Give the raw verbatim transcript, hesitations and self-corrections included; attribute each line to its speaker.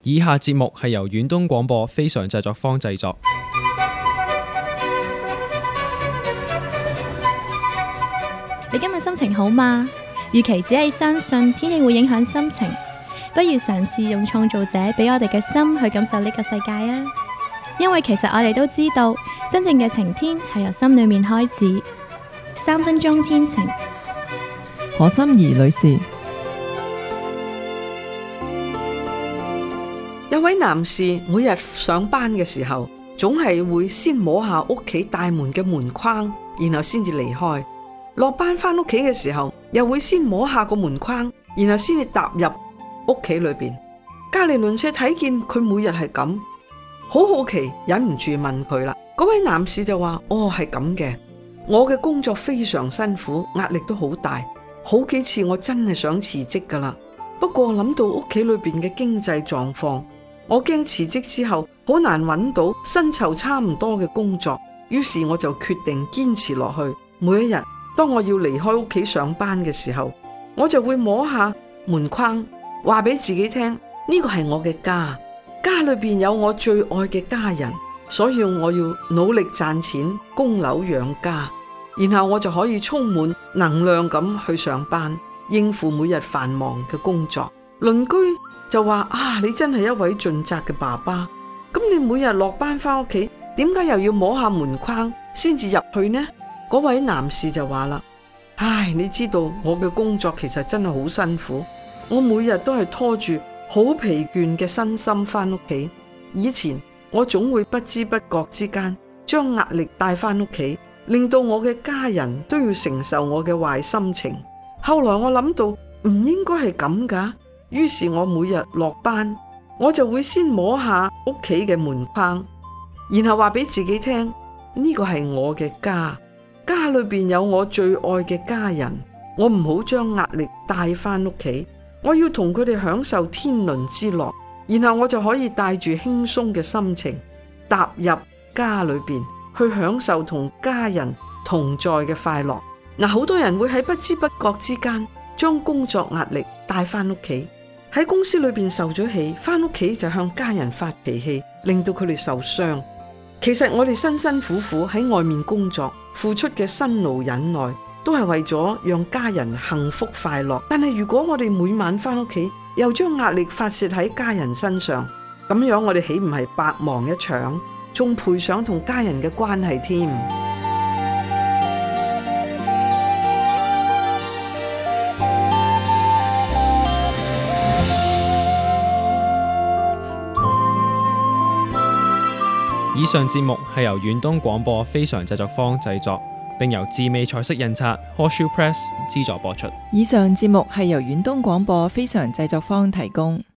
Speaker 1: 以下節目係由遠東廣播非常製作坊製作。
Speaker 2: 你今日心情好嗎？與其只係相信天氣會影響心情，不如嘗試用創造者俾我哋嘅心去感受呢個世界啊！因為其實我哋都知道，真正嘅晴天係由心裏面開始。三分鐘天晴，
Speaker 3: 何心怡女士。
Speaker 4: 有位男士每日上班嘅時候，總係會先摸下屋企大門嘅門框，然後先至離開。落班翻屋企嘅時候，又會先摸下個門框，然後先至踏入屋企裏邊。隔籬鄰舍睇見佢每日係咁，好好奇，忍唔住問佢啦。嗰位男士就話：哦，係咁嘅，我嘅工作非常辛苦，壓力都好大，好幾次我真係想辭職噶啦。不過諗到屋企裏邊嘅經濟狀況，我驚辭職之後好難揾到薪酬差唔多嘅工作，於是我就決定堅持落去。每一日當我要離開屋企上班嘅時候，我就會摸下門框，話俾自己聽，呢個係我嘅家，家裏邊有我最愛嘅家人，所以我要努力賺錢供樓養家，然後我就可以充滿能量咁去上班，應付每日繁忙嘅工作。鄰居就話：啊，你真係一位盡責嘅爸爸，咁你每日落班翻屋企，點解又要摸下門框先至入去呢？嗰位男士就話啦：唉，你知道我嘅工作其實真係好辛苦，我每日都係拖住好疲倦嘅身心翻屋企。以前我總會不知不覺之間將壓力帶翻屋企，令到我嘅家人都要承受我嘅壞心情。後來我諗到唔應該係咁噶，於是我每日落班，我就會先摸下屋企嘅門框，然後話俾自己聽，呢個係我嘅家，家裏邊有我最愛嘅家人，我唔好將壓力帶翻屋企，我要同佢哋享受天倫之樂，然後我就可以帶住輕鬆嘅心情踏入家裏邊，去享受同家人同在嘅快樂。嗱，好多人會喺不知不覺之間將工作壓力帶翻屋企，喺公司裏邊受咗氣，翻屋企就向家人發脾氣，令到佢哋受傷。其實我哋辛辛苦苦喺外面工作，付出嘅辛勞忍耐，都係為咗讓家人幸福快樂。但係如果我哋每晚翻屋企，又將壓力發洩喺家人身上，咁樣我哋豈唔係白忙一場，仲賠上同家人嘅關係添？
Speaker 1: 以上節目係由遠東廣播非常製作坊製作，並由智美彩色印刷 Horseshoe Press 資助播出。
Speaker 3: 以上節目係由遠東廣播非常製作坊提供。